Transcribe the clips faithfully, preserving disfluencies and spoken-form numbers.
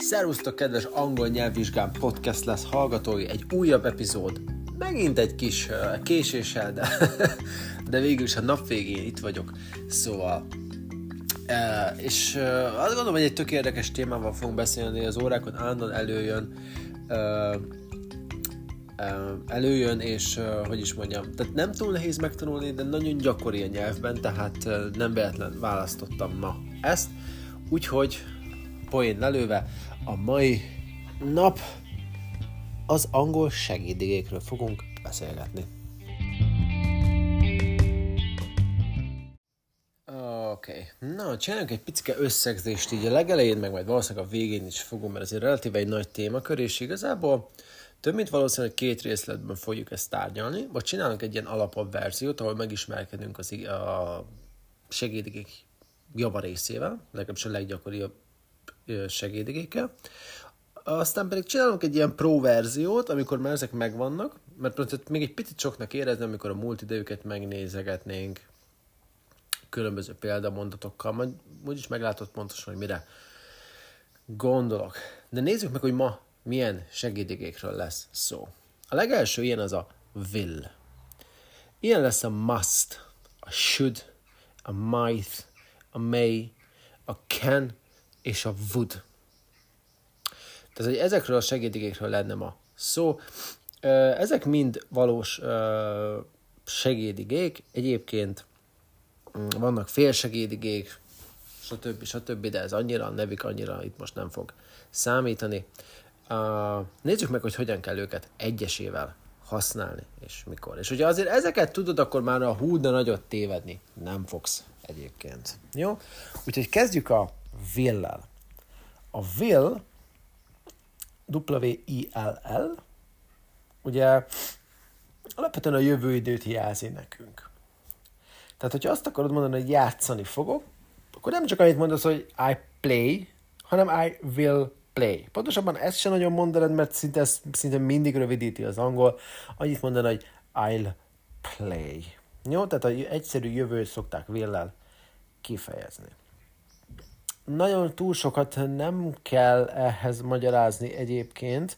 Szervusztok, kedves angol nyelvvizsgám podcast lesz hallgatói, egy újabb epizód, megint egy kis uh, késéssel, de, de végül is a nap végén itt vagyok, szóval uh, és uh, azt gondolom, hogy egy tök érdekes témával fogunk beszélni, az órákon állandóan előjön uh, uh, előjön, és uh, hogy is mondjam, tehát nem túl nehéz megtanulni, de nagyon gyakori a nyelvben, tehát uh, nem véletlen választottam ma ezt, úgyhogy poén lelőve, a mai nap az angol segédigékről fogunk beszélgetni. Oké, okay. Na, csináljunk egy picike összegzést így a legelején, meg majd valószínűleg a végén is fogom, mert ez egy relatíve egy nagy témakör, és igazából több mint valószínűleg két részletben fogjuk ezt tárgyalni, vagy csinálunk egy ilyen alapabb verziót, ahol megismerkedünk az, a segédigék java részével, legalábbis a leggyakoribb segédigékkel. Aztán pedig csinálunk egy ilyen pro verziót, amikor már ezek megvannak, mert még egy picit soknak érezni, amikor a múlt idejüket megnézegetnénk különböző példamondatokkal, majd úgyis meglátod pontosan, hogy mire gondolok. De nézzük meg, hogy ma milyen segédigékről lesz szó. A legelső ilyen az a will. Ilyen lesz a must, a should, a might, a may, a can és a would. Tehát, hogy ezekről a segédigékről lenne ma szó. Ezek mind valós segédigék. Egyébként vannak félsegédigék, stb. stb., de ez annyira, a nevük annyira itt most nem fog számítani. Nézzük meg, hogy hogyan kell őket egyesével használni, és mikor. És hogyha azért ezeket tudod, akkor már a hú, de nagyot tévedni nem fogsz egyébként. Jó? Úgyhogy kezdjük a will-lel. A will, W I L L, ugye alapvetően a jövő időt jelzi nekünk. Tehát, hogyha azt akarod mondani, hogy játszani fogok, akkor nem csak annyit mondasz, hogy I play, hanem I will play. Pontosabban ezt sem nagyon mondanod, mert szinte, szinte mindig rövidíti az angol. Annyit mondani, hogy I'll play. Jó? Tehát az egyszerű jövőt szokták will-lel kifejezni. Nagyon túl sokat nem kell ehhez magyarázni egyébként,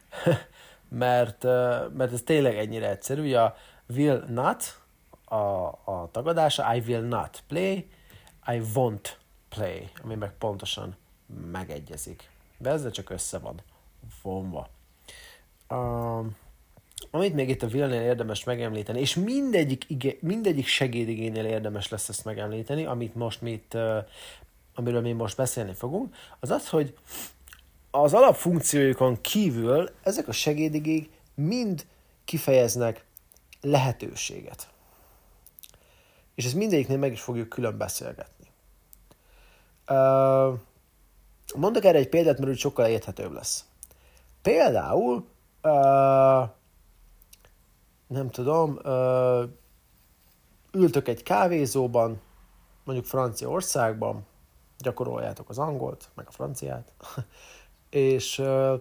mert, mert ez tényleg ennyire egyszerű. Ugye a will not, a, a tagadása, I will not play, I won't play, ami meg pontosan megegyezik. De ezzel csak össze van vonva. Um, amit még itt a will-nél érdemes megemlíteni, és mindegyik, ige, mindegyik segédigénél érdemes lesz ezt megemlíteni, amit most mi itt, uh, amiről mi most beszélni fogunk, az az, hogy az alapfunkciójukon kívül ezek a segédigék mind kifejeznek lehetőséget. És ezt mindegyiknél meg is fogjuk külön beszélgetni. Uh, mondok erre egy példát, mert úgy sokkal érthetőbb lesz. Például, uh, nem tudom, uh, ültök egy kávézóban, mondjuk Franciaországban, gyakoroljátok az angolt, meg a franciát, és uh,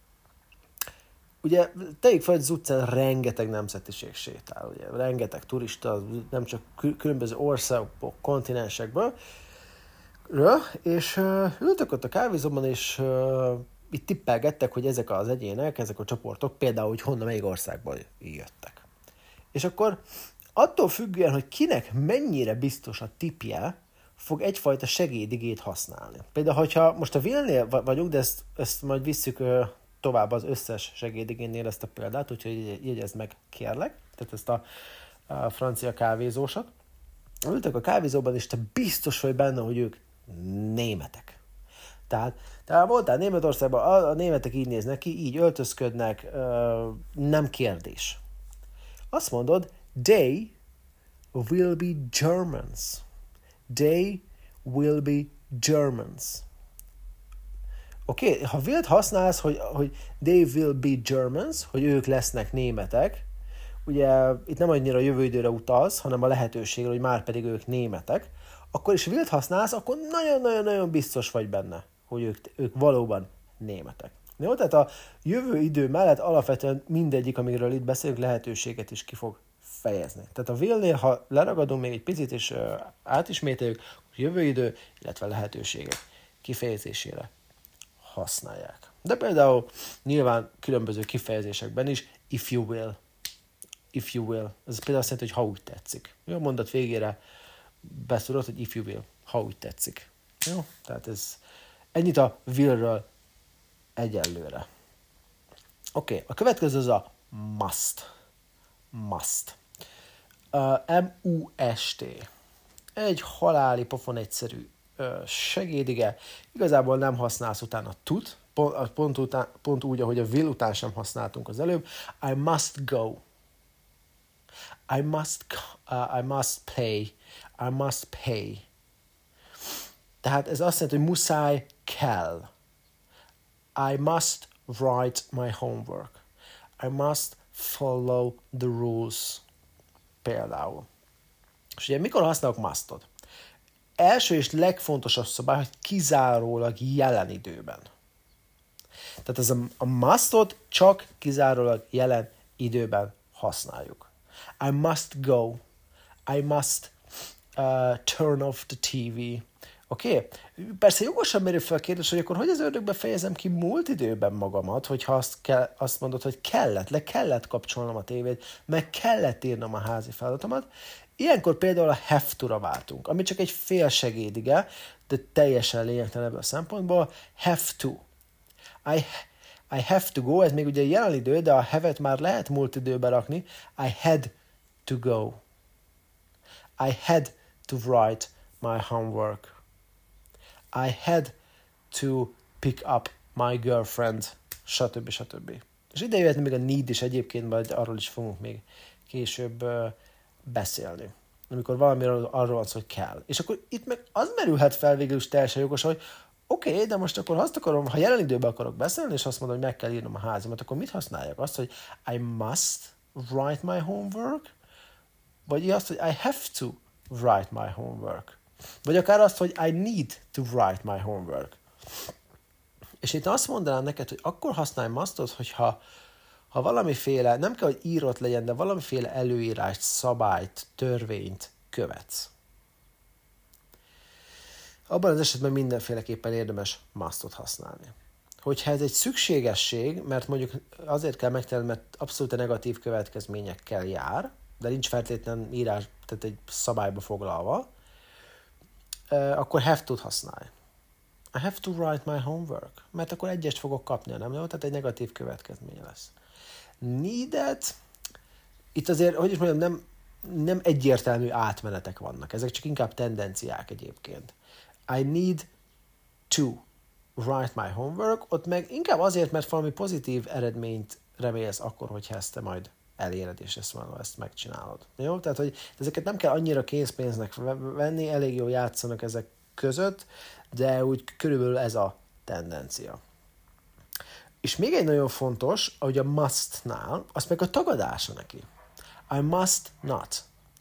ugye tegyük fel, hogy az utcán rengeteg nemzetiség sétál, ugye, rengeteg turista, nem csak különböző országok, kontinensekből, és uh, ültök ott a kávézóban, és uh, itt tippelgettek, hogy ezek az egyének, ezek a csoportok például, hogy honnan, melyik országból jöttek. És akkor attól függően, hogy kinek mennyire biztos a tippje, fog egyfajta segédigét használni. Például, hogyha most a will-nél vagyunk, de ezt, ezt majd visszük uh, tovább az összes segédigénnél ezt a példát, úgyhogy jegyezd meg, kérlek, tehát ezt a, a francia kávézósat. Ültek a kávézóban, és te biztos vagy benne, hogy ők németek. Tehát, tehát voltál Németországban, a, a németek így néznek ki, így öltözködnek, uh, nem kérdés. Azt mondod, they will be Germans. They will be Germans. Oké, okay? Ha will-t használsz, hogy, hogy they will be Germans, hogy ők lesznek németek, ugye itt nem annyira a jövő időre utalsz, hanem a lehetőségre, hogy már pedig ők németek, akkor is will-t használsz, akkor nagyon-nagyon-nagyon biztos vagy benne, hogy ők, ők valóban németek. Jó? Tehát a jövő idő mellett alapvetően mindegyik, amiről itt beszélünk, lehetőséget is ki fog fejezni. Tehát a will-nél, ha leragadunk még egy picit és uh, átismételjük, jövő idő, illetve lehetőségek kifejezésére használják. De például nyilván különböző kifejezésekben is if you will, if you will. Ez például azt jelenti, hogy ha úgy tetszik. Jó, mondat végére beszélod, hogy if you will, ha úgy tetszik. Jó, tehát ez ennyit a will-ről egyelőre. Oké, okay, a következő az a must. Must. Uh, M U S T. Egy haláli pofon egyszerű uh, segédige. Igazából nem használsz utána tud, pont, pont, után, pont úgy, ahogy a will után sem használtunk az előbb. I must go. I must, uh, I must play. I must pay. Tehát ez azt jelenti, hogy muszáj, kell. I must write my homework. I must follow the rules. Például. És ugye mikor használok mustot? Első és legfontosabb szabály, hogy kizárólag jelen időben. Tehát ez a, a mustot csak kizárólag jelen időben használjuk. I must go. I must uh, turn off the té vé. Oké? Okay? Persze jogosan merül fel a kérdés, hogy akkor hogy az ördögbe fejezem ki múlt időben magamat, hogyha azt, kell, azt mondod, hogy kellett, le kellett kapcsolnom a tévét, meg kellett írnom a házi feladatomat. Ilyenkor például a have to-ra váltunk, ami csak egy fél segédige, de teljesen lényegtelen ebből a szempontból. Have to. I, I have to go, ez még ugye jelen idő, de a have-et már lehet múlt időbe rakni. I had to go. I had to write my homework. I had to pick up my girlfriend, stb. stb. És ide jöhet még a need is egyébként, majd arról is fogunk még később uh, beszélni. Amikor valamiről arról van szó, hogy kell. És akkor itt meg az merülhet fel végül is teljesen jogos, hogy oké, okay, de most akkor azt akarom, ha jelen időben akarok beszélni, és azt mondom, hogy meg kell írnom a házimat, akkor mit használjak? Azt, hogy I must write my homework? Vagy azt, hogy I have to write my homework? Vagy akár azt, hogy I need to write my homework. És itt azt mondanám neked, hogy akkor használj mustot, hogyha ha valamiféle, nem kell, hogy írott legyen, de valamiféle előírást, szabályt, törvényt követsz. Abban az esetben mindenféleképpen érdemes mustot használni. Hogyha ez egy szükségesség, mert mondjuk azért kell megtenni, mert abszolút negatív következményekkel jár, de nincs feltétlenül írás, tehát egy szabályba foglalva, akkor have to-t használj. I have to write my homework, mert akkor egyest fogok kapni, nem? Tehát egy negatív következménye lesz. Needed, itt azért, hogy is mondjam, nem, nem egyértelmű átmenetek vannak, ezek csak inkább tendenciák egyébként. I need to write my homework, ott meg inkább azért, mert valami pozitív eredményt remélsz akkor, hogyha ezt te majd eléred, és ezt, ezt megcsinálod. Jó? Tehát, hogy ezeket nem kell annyira készpénznek venni, elég jól játszanak ezek között, de úgy körülbelül ez a tendencia. És még egy nagyon fontos, hogy a must-nál, az meg a tagadása neki. I must not.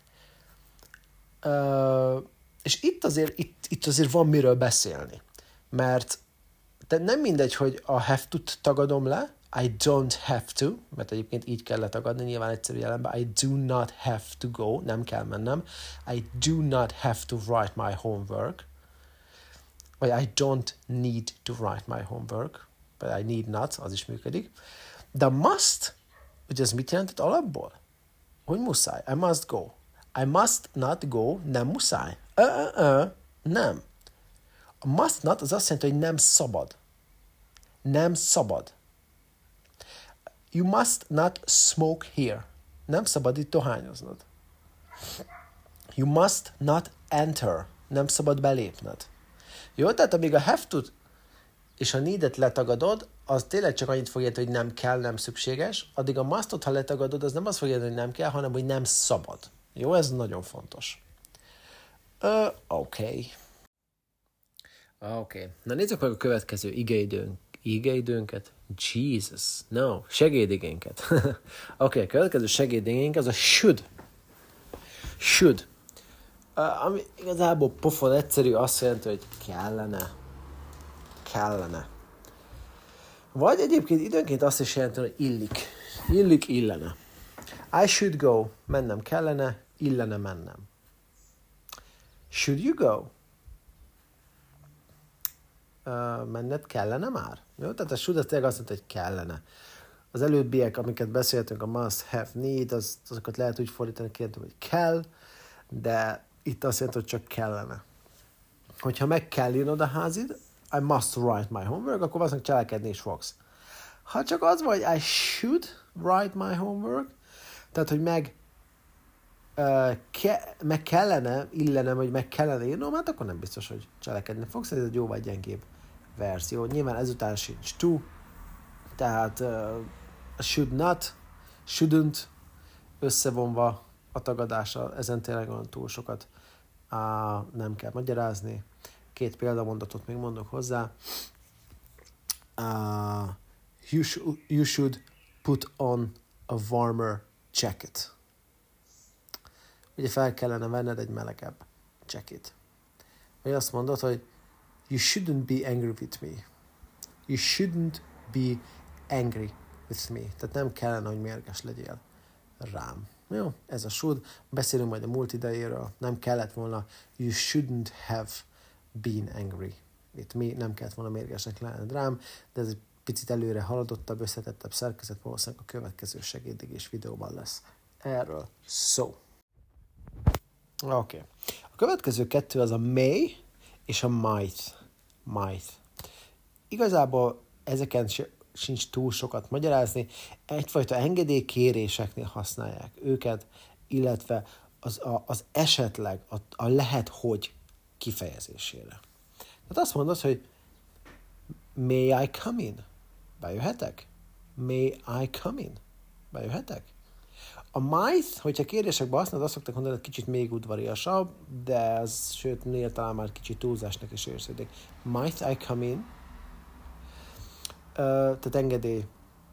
Uh, és itt azért, itt, itt azért van miről beszélni. Mert de nem mindegy, hogy a have to-t tagadom le, I don't have to, mert egyébként így kell letagadni, nyilván egyszerű jelenben, I do not have to go, nem kell mennem, I do not have to write my homework, vagy I don't need to write my homework, but I need not, az is működik. De must, ugye ez mit jelentett alapból? Hogy muszáj, I must go. I must not go, nem muszáj. Uh, uh, uh, nem. A must not az azt jelenti, hogy nem szabad. Nem szabad. You must not smoke here. Nem szabad itt dohányoznod. You must not enter. Nem szabad belépned. Jó, tehát amíg a have to és a need-et letagadod, az tényleg csak annyit fog érni, hogy nem kell, nem szükséges. Addig a must-ot, ha letagadod, az nem az fog érni, hogy nem kell, hanem hogy nem szabad. Jó, ez nagyon fontos. Uh, Oké. Okay. Oké. Okay. Na nézzük meg a következő igeidőnk. Igeidőnket? Jesus. No, segédigénket. Oké, okay, a következő segédigénk az a should. Should. Uh, ami igazából pofon egyszerű, azt jelenti, hogy kellene. Kellene. Vagy egyébként időnként azt is jelenti, hogy illik. Illik, illene. I should go. Mennem kellene, illene mennem. Should you go? uh, menned kellene már. Jó? Tehát a should az tényleg azt mondta, hogy kellene. Az előbbiek, amiket beszéltünk, a must, have, need, az, azokat lehet úgy fordítani, kérdem, hogy kell, de itt azt jelenti, hogy csak kellene. Hogyha meg kell írnod a házid, I must write my homework, akkor valószínűleg cselekedni is fogsz. Ha csak az vagy, I should write my homework, tehát, hogy meg, uh, ke, meg kellene, illene, vagy meg kellene írnom, hát akkor nem biztos, hogy cselekedni fogsz, ez egy jóval gyengébb verzió. Nyilván ezután sincs to, tehát uh, should not, shouldn't összevonva a tagadással, ezen tényleg olyan túl sokat uh, nem kell magyarázni. Két példamondatot még mondok hozzá. Uh, you, sh- you should put on a warmer jacket. Ugye fel kellene venned egy melegebb jacket. Vagy azt mondod, hogy you shouldn't be angry with me. You shouldn't be angry with me. Tehát nem kellene, hogy mérges legyél rám. Jó, ez a should. Beszélünk majd a múlt idejéről. Nem kellett volna you shouldn't have been angry with me. Nem kellett volna mérgesnek lenned rám, de ez egy picit előre haladottabb, összetettebb szerkezet, valószínűleg a következő segéddigés videóban lesz erről szó. Oké. Okay. A következő kettő az a may és a might. Might. Igazából ezeken sincs túl sokat magyarázni. Egyfajta engedélykéréseknél használják őket, illetve az, a, az esetleg, a, a lehet, hogy kifejezésére. Tehát azt mondod, hogy may I come in? Bejöhetek? May I come in? Bejöhetek? A might, hogyha kérdésekben használod, azt szokták mondani, hogy kicsit még udvariasabb, de ez, sőt, nél talán már kicsit túlzásnak is érződik. Might I come in? Uh, tehát engedély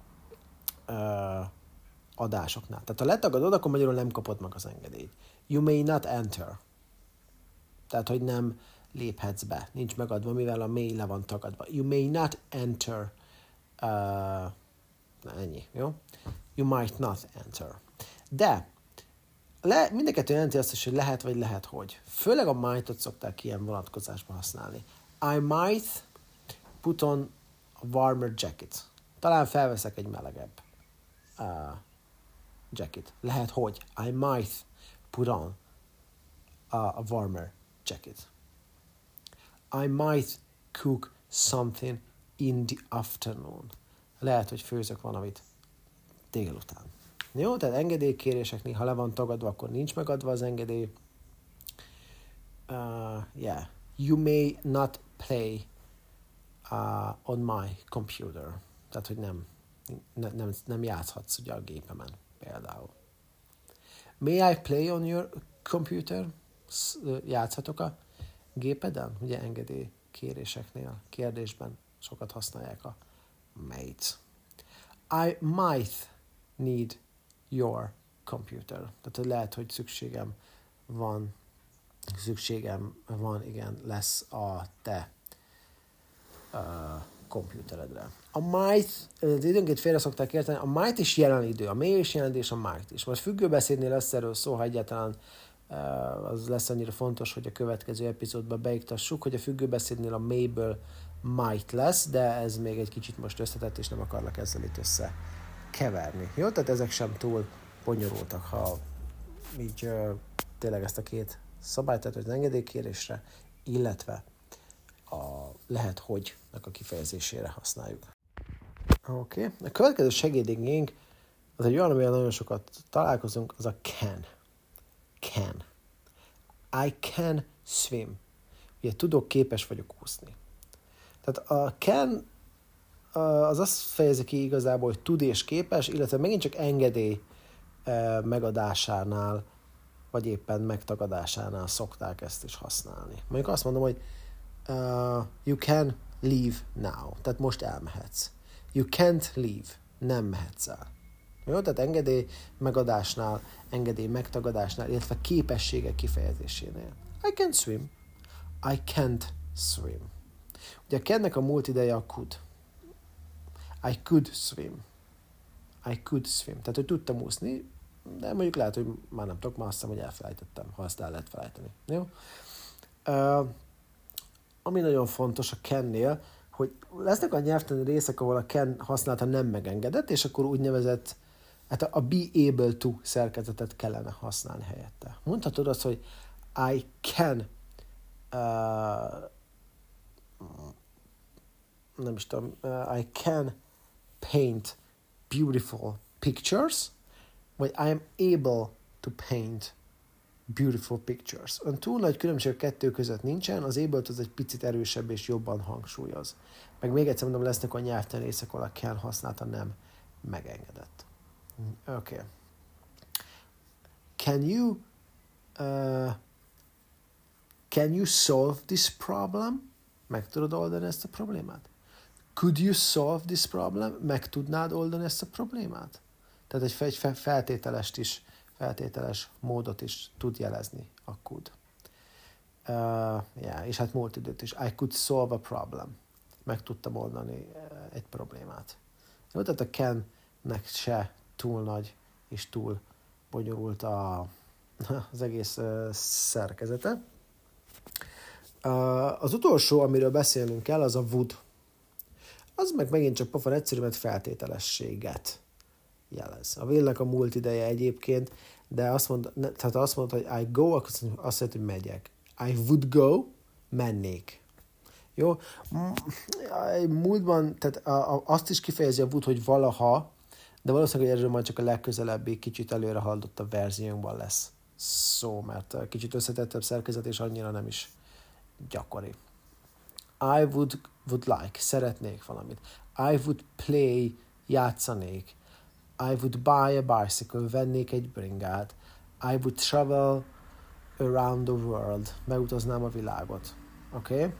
uh, adásoknál. Tehát ha letagadod, akkor magyarul nem kapod meg az engedélyt. You may not enter. Tehát, hogy nem léphetsz be. Nincs megadva, mivel a may le van tagadva. You may not enter. Uh, na, ennyi, jó? You might not enter. De le, mind a kettő jelenti azt is, hogy lehet vagy lehet, hogy. Főleg a might-ot szokták ilyen vonatkozásban használni. I might put on a warmer jacket. Talán felveszek egy melegebb uh, jacket. Lehet, hogy. I might put on a, a warmer jacket. I might cook something in the afternoon. Lehet, hogy főzök valamit délután. Jó, tehát engedélykéréseknél, ha le van tagadva, akkor nincs megadva az engedély. Uh, yeah. You may not play uh, on my computer. Tehát, hogy nem, ne, nem, nem játszhatsz ugye a gépemen például. May I play on your computer? Játszhatok a gépeden? Ugye engedélykéréseknél, kérdésben sokat használják a may-t. I might need your computer. Tehát lehet, hogy szükségem van, szükségem van, igen, lesz a te uh, komputeredre. A might, az időnként félre szokták érteni, a might is jelen idő, a may is jelen idő, és a might is. Most függőbeszédnél lesz erről szó, ha egyáltalán uh, az lesz annyira fontos, hogy a következő epizódban beiktassuk, hogy a függőbeszédnél a mayből might lesz, de ez még egy kicsit most összetett, és nem akarlak ezzel itt össze keverni. Jó? Tehát ezek sem túl bonyolultak, ha így uh, tényleg ezt a két szabályt, tehát az engedélykérésre, illetve a lehet, hogy-nek a kifejezésére használjuk. Oké. Okay. A következő segédingénk az egy olyan, amivel nagyon sokat találkozunk, az a can. Can. I can swim. Ugye tudok, képes vagyok úszni. Tehát a can az azt fejezi ki igazából, hogy tud és képes, illetve megint csak engedély megadásánál, vagy éppen megtagadásánál szokták ezt is használni. Mondjuk azt mondom, hogy uh, you can leave now. Tehát most elmehetsz. You can't leave. Nem mehetsz el. Jó? Tehát engedély megadásnál, engedély megtagadásnál, illetve képességek kifejezésénél. I can swim. I can't swim. Ugye a can-nek a múlt ideje a could. I could swim. I could swim. Tehát, hogy tudtam úszni, de mondjuk lehet, hogy már nem tudok, már azt hiszem, hogy elfelejtettem, ha azt el lehet felejteni. Jó? Uh, ami nagyon fontos a can-nél, hogy lesznek a nyelvtani részek, ahol a can használata nem megengedett, és akkor úgynevezett, hát a be able to szerkezetet kellene használni helyette. Mondhatod azt, hogy I can uh, nem is tudom, uh, I can paint beautiful pictures, vagy I am able to paint beautiful pictures. Ön túl nagy különbség a kettő között nincsen, az able az egy picit erősebb és jobban hangsúlyoz. Meg még egyszer mondom, lesznek a nyelvtani részek, ahol a can használata nem megengedett. Oké. Okay. Can you uh, can you solve this problem? Meg tudod oldani ezt a problémát? Could you solve this problem? Meg tudnád oldani ezt a problémát? Tehát egy, egy feltételest is, feltételes módot is tud jelezni a could. Uh, yeah, és hát múlt időt is. I could solve a problem. Meg tudtam oldani egy problémát. Jó, tehát a can-nek se túl nagy és túl bonyolult a, az egész uh, szerkezete. Uh, az utolsó, amiről beszélnünk kell, az a would. Az meg megint csak pofon egyszerű, mert feltételességet jelez. A vélnek a múlt ideje egyébként, de azt mond, ne, tehát azt mondta, hogy I go, akkor azt jelenti, hogy megyek. I would go, mennék. Jó? Múltban, tehát a, a, azt is kifejezi a would, hogy valaha, de valószínűleg, hogy erről majd csak a legközelebbi, kicsit előre haladott a verziónkban lesz szó, mert kicsit összetettebb szerkezet, és annyira nem is gyakori. I would, would like, szeretnék valamit. I would play, játszanék. I would buy a bicycle, vennék egy bringát. I would travel around the world, megutaznám a világot. Oké? Okay?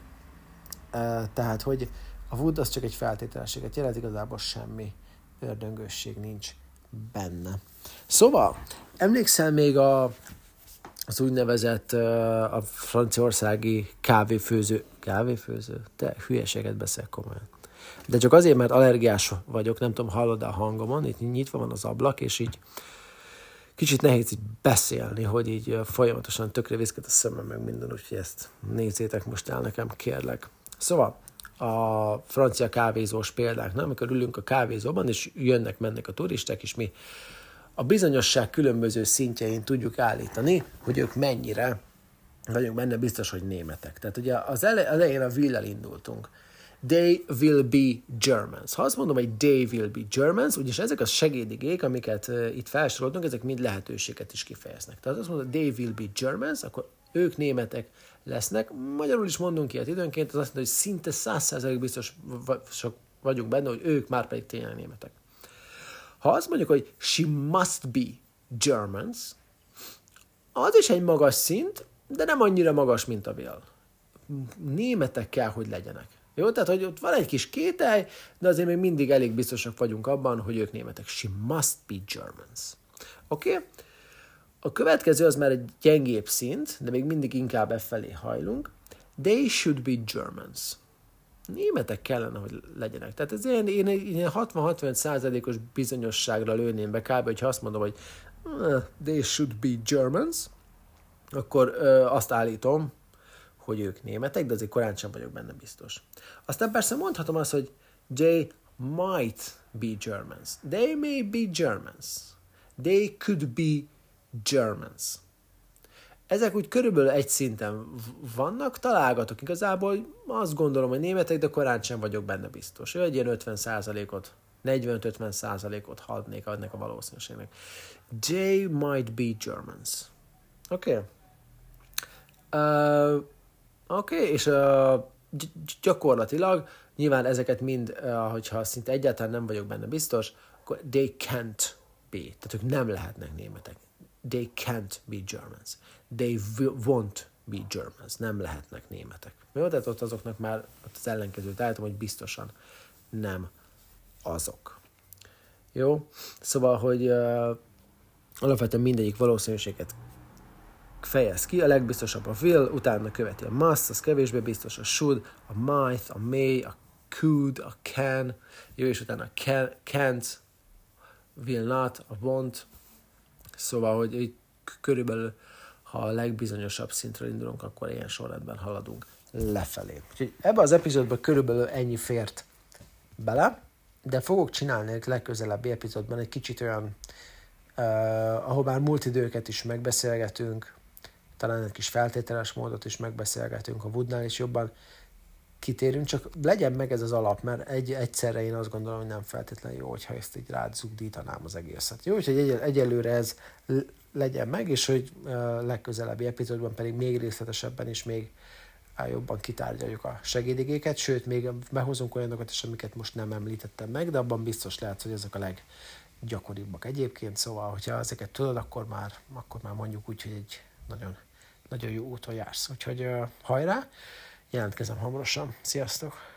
Uh, tehát, hogy a would az csak egy feltételességet jelent, igazából semmi ördöngösség nincs benne. Szóval, emlékszel még a az úgynevezett uh, a franciaországi kávéfőző, kávéfőző? Te hülyeséget beszél komolyan. De csak azért, mert allergiás vagyok, nem tudom, hallod a hangomon, itt nyitva van az ablak, és így kicsit nehéz így beszélni, hogy így uh, folyamatosan tökre viszket a szemem meg minden, úgyhogy ezt nézzétek most el nekem, kérlek. Szóval, a francia kávézós példák, nem? Amikor ülünk a kávézóban, és jönnek, mennek a turisták, és mi a bizonyosság különböző szintjein tudjuk állítani, hogy ők mennyire vagyunk benne biztos, hogy németek. Tehát ugye az elején a will-el indultunk. They will be Germans. Ha azt mondom, hogy they will be Germans, úgyis ezek a segédigék, amiket uh, itt felsoroltunk, ezek mind lehetőséget is kifejeznek. Tehát azt mondom, they will be Germans, akkor ők németek lesznek. Magyarul is mondunk ilyet időnként, az azt mondja, hogy szinte száz százalék biztos vagyunk benne, hogy ők már pedig tényleg németek. Ha azt mondjuk, hogy she must be Germans, az is egy magas szint, de nem annyira magas, mint a will. Németek kell, hogy legyenek. Jó? Tehát, hogy ott van egy kis kételj, de azért még mindig elég biztosak vagyunk abban, hogy ők németek. She must be Germans. Oké? Okay? A következő az már egy gyengébb szint, de még mindig inkább e felé hajlunk. They should be Germans. Németek kellene, hogy legyenek. Tehát ez ilyen, én, én hatvan-hatvanöt százalékos bizonyosságra lőném be kb. Hogyha azt mondom, hogy uh, they should be Germans, akkor uh, azt állítom, hogy ők németek, de azért korán sem vagyok benne biztos. Aztán persze mondhatom azt, hogy they might be Germans. They may be Germans. They could be Germans. Ezek úgy körülbelül egy szinten vannak, találgatok igazából, azt gondolom, hogy németek, de korán sem vagyok benne biztos. Egy ilyen ötven százalékot, negyven-ötven százalékot hadnék adnak a valószínűségnek. They might be Germans. Oké. Okay. Uh, Oké, okay, és uh, gyakorlatilag nyilván ezeket mind, uh, hogyha szinte egyáltalán nem vagyok benne biztos, akkor they can't be. Tehát ők nem lehetnek németek. They can't be Germans. They won't be Germans. Nem lehetnek németek. Jó, tehát ott azoknak már az ellenkezőt állítom, hogy biztosan nem azok. Jó, szóval, hogy uh, alapvetően mindegyik valószínűséget fejez ki, a legbiztosabb a will, utána követi a must, az kevésbé biztos, a should, a might, a may, a could, a can, jó, és utána a can, can't, will not, a won't, szóval, hogy így körülbelül ha a legbizonyosabb szintről indulunk, akkor ilyen sorrendben haladunk lefelé. Úgyhogy ebbe az epizódban körülbelül ennyi fért bele, de fogok csinálni egy legközelebbi epizódban egy kicsit olyan, uh, ahol már múlt időket is megbeszélgetünk, talán egy kis feltételes módot is megbeszélgetünk, a Woodnál is jobban kitérünk, csak legyen meg ez az alap, mert egy, egyszerre én azt gondolom, hogy nem feltétlenül jó, hogyha ezt így rád zugdítanám az egészet. Jó, úgyhogy egy, egyelőre ez legyen meg, és hogy uh, legközelebbi epizódban pedig még részletesebben is még uh, jobban kitárgyaljuk a segédigéket, sőt, még behozunk olyanokat is, amiket most nem említettem meg, de abban biztos lehet, hogy ezek a leggyakoribbak egyébként, szóval, hogyha ezeket tudod, akkor már, akkor már mondjuk úgy, hogy egy nagyon, nagyon jó úton jársz. Úgyhogy uh, hajrá, jelentkezem hamarosan. Sziasztok!